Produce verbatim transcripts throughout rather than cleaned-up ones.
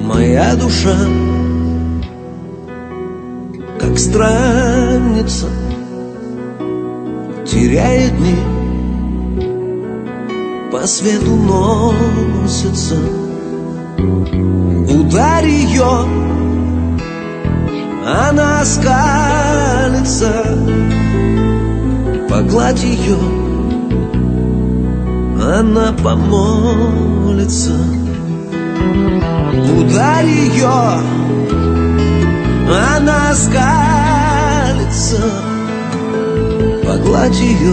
Моя душа, как странница, теряет дни, по свету носится. Ударь ее, она скалится. Погладь ее, она помолится. Ударь ее, она скалится. Погладь ее,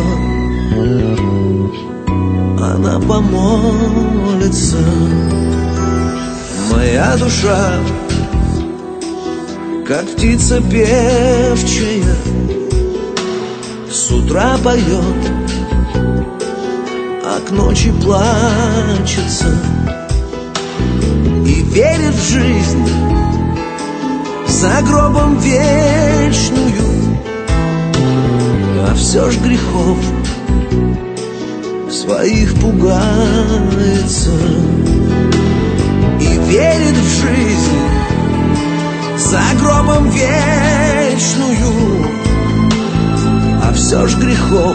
она помолится. Моя душа, как птица певчая, с утра поет, а к ночи плачется. И верит в жизнь за гробом вечную, а все ж грехов своих пугается. И верит в жизнь за гробом вечную, а все ж грехов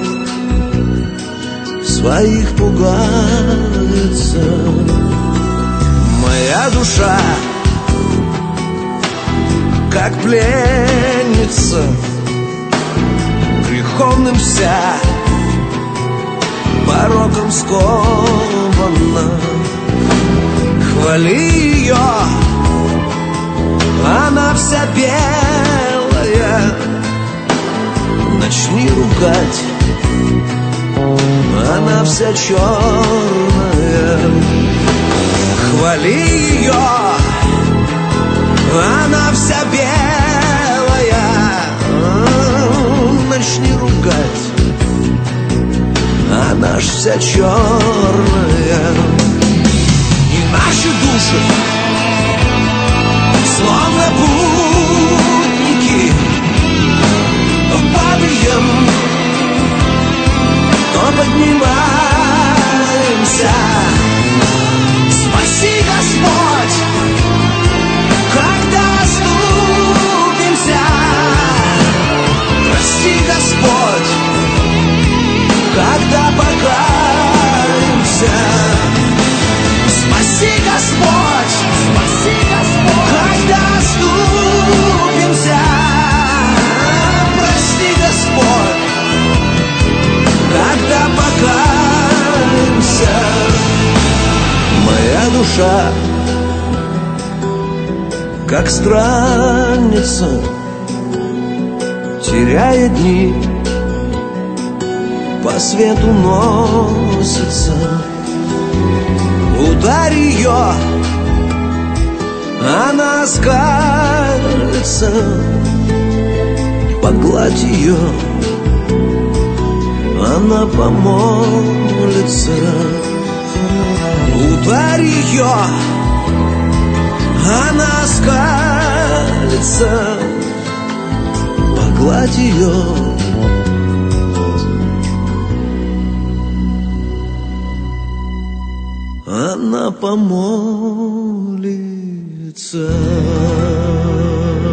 своих пугается. Моя душа, как пленница, греховным вся, пороком скована. Хвали ее, она вся белая. Начни ругать, она вся черная. Хвали ее, она вся белая. Начни ругать, она ж вся черная. И наши души, словно путники, то падаем, то поднимаемся. Спаси, Господь, когда оступимся. Прости, Господь, когда покаемся. Спаси, Господь, спаси, Господь, когда оступимся. Прости, Господь, когда покаемся. Моя душа, как странница, теряет дни, по свету носится. Ударь ее, она скалится. Погладь ее, она помолится. Ударь ее, она скалится. Погладь ее, она помолится.